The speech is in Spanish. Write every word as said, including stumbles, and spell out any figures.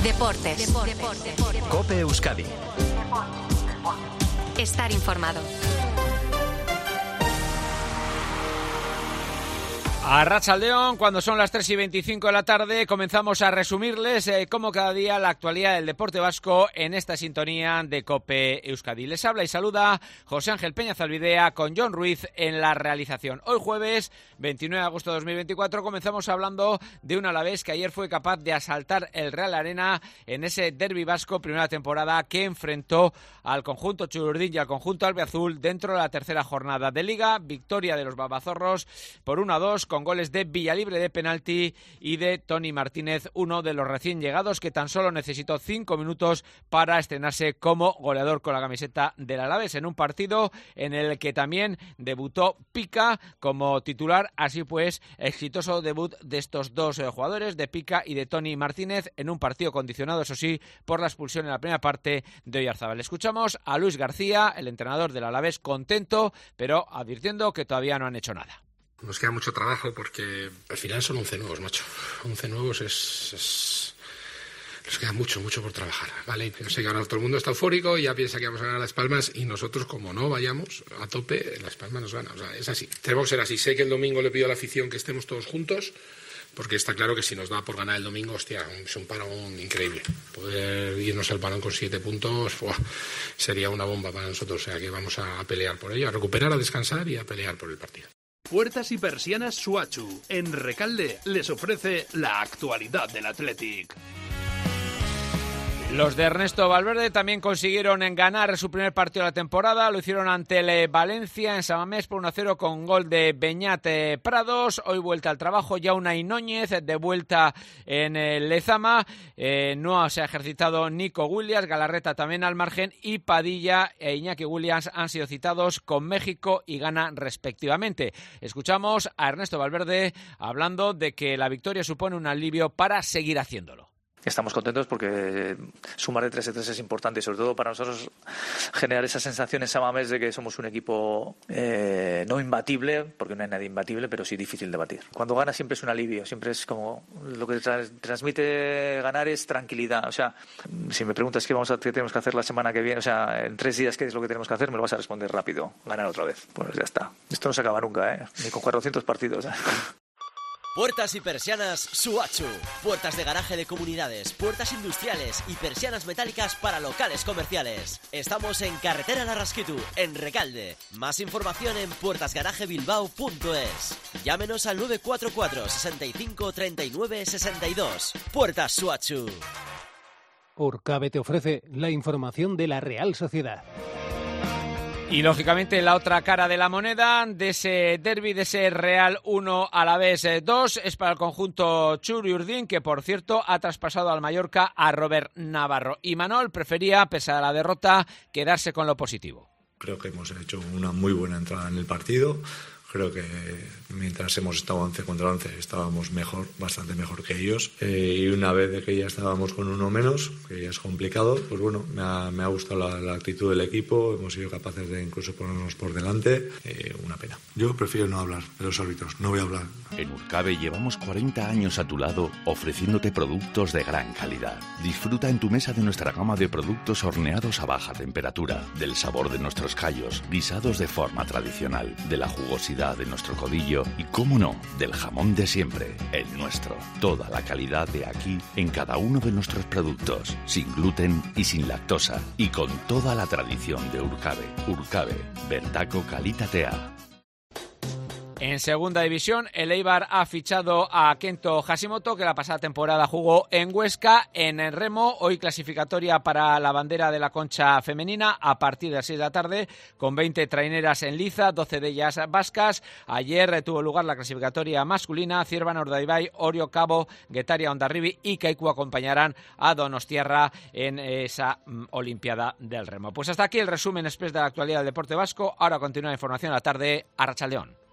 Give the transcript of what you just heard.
Deportes. Deportes. COPE Euskadi. Estar informado. Arratsaldeon, cuando son las tres y veinticinco de la tarde, comenzamos a resumirles, eh, como cada día, la actualidad del deporte vasco en esta sintonía de COPE Euskadi. Les habla y saluda José Ángel Peña Zalbidea con John Ruiz en la realización. Hoy jueves, veintinueve de agosto de dos mil veinticuatro, comenzamos hablando de un Alavés que ayer fue capaz de asaltar el Real Arena en ese derbi vasco, primera temporada, que enfrentó al conjunto Txuri-Urdin y al conjunto albiazul dentro de la tercera jornada de Liga. Victoria de los babazorros por uno a dos, con goles de Villalibre de penalti y de Toni Martínez, uno de los recién llegados que tan solo necesitó cinco minutos para estrenarse como goleador con la camiseta del Alavés, en un partido en el que también debutó Pica como titular. Así pues, exitoso debut de estos dos eh, jugadores, de Pica y de Toni Martínez, en un partido condicionado, eso sí, por la expulsión en la primera parte de Oyarzabal. Escuchamos a Luis García, el entrenador del Alavés, contento, pero advirtiendo que todavía no han hecho nada. Nos queda mucho trabajo porque al final son once nuevos, macho. once nuevos es, es... Nos queda mucho, mucho por trabajar, ¿vale? Yo sé que ahora todo el mundo está eufórico y ya piensa que vamos a ganar Las Palmas, y nosotros, como no vayamos a tope, Las Palmas nos gana. O sea, es así. Tenemos que ser así. Sé que el domingo le pido a la afición que estemos todos juntos, porque está claro que si nos da por ganar el domingo, hostia, es un parón increíble. Poder irnos al parón con siete puntos, ¡buah!, sería una bomba para nosotros. O sea, que vamos a pelear por ello, a recuperar, a descansar y a pelear por el partido. Puertas y persianas Suachu, en Recalde, les ofrece la actualidad del Athletic. Los de Ernesto Valverde también consiguieron ganar su primer partido de la temporada. Lo hicieron ante el Valencia en San Mamés por uno a cero con gol de Beñat Prados. Hoy vuelta al trabajo ya Unai Núñez, de vuelta en el Lezama. Eh, no se ha ejercitado Nico Williams, Galarreta también al margen, y Padilla e Iñaki Williams han sido citados con México y Ghana respectivamente. Escuchamos a Ernesto Valverde hablando de que la victoria supone un alivio para seguir haciéndolo. Estamos contentos porque sumar de tres a tres es importante, y sobre todo para nosotros generar esa sensación en San Mamés de que somos un equipo eh, no imbatible, porque no hay nadie imbatible, pero sí difícil de batir. Cuando gana siempre es un alivio, siempre es como lo que tra- transmite ganar es tranquilidad. O sea, si me preguntas qué, vamos a, qué tenemos que hacer la semana que viene, o sea, en tres días qué es lo que tenemos que hacer, me lo vas a responder rápido: ganar otra vez. Pues ya está. Esto no se acaba nunca, ¿eh? Ni con cuatrocientos partidos, ¿eh? Puertas y persianas Suachu. Puertas de garaje de comunidades, puertas industriales y persianas metálicas para locales comerciales. Estamos en Carretera Larraskitu, en Recalde. Más información en puertas garaje bilbao punto es. Llámenos al nueve cuatro cuatro, sesenta y cinco, treinta y nueve, sesenta y dos. Puertas Suachu. Urcabe te ofrece la información de la Real Sociedad. Y lógicamente la otra cara de la moneda de ese derbi, de ese Real uno Alavés dos, es para el conjunto Txuri-Urdin, que por cierto ha traspasado al Mallorca a Robert Navarro. Y Manol prefería, pese a la derrota, quedarse con lo positivo. Creo que hemos hecho una muy buena entrada en el partido. Creo que mientras hemos estado once contra once estábamos mejor, bastante mejor que ellos. Eh, y una vez de que ya estábamos con uno menos, que ya es complicado, pues bueno, me ha, me ha gustado la, la actitud del equipo. Hemos sido capaces de incluso ponernos por delante. Eh, una pena. Yo prefiero no hablar de los árbitros, no voy a hablar. En Urcabe llevamos cuarenta años a tu lado ofreciéndote productos de gran calidad. Disfruta en tu mesa de nuestra gama de productos horneados a baja temperatura, del sabor de nuestros callos, guisados de forma tradicional, de la jugosidad de nuestro codillo y, cómo no, del jamón de siempre, el nuestro. Toda la calidad de aquí en cada uno de nuestros productos, sin gluten y sin lactosa, y con toda la tradición de Urcabe. Urcabe, bertako kalitatea. En segunda división, el Eibar ha fichado a Kento Hashimoto, que la pasada temporada jugó en Huesca. En el remo, hoy clasificatoria para la bandera de la Concha femenina a partir de las seis de la tarde, con veinte traineras en liza, doce de ellas vascas. Ayer tuvo lugar la clasificatoria masculina. Ciervan, Urdaibai, Orio, Cabo, Guetaria, Hondarribi y Kaiku acompañarán a Donostiarra en esa mm, Olimpiada del Remo. Pues hasta aquí el resumen express de la actualidad del deporte vasco. Ahora continúa la información a la tarde. Arratsaldeon.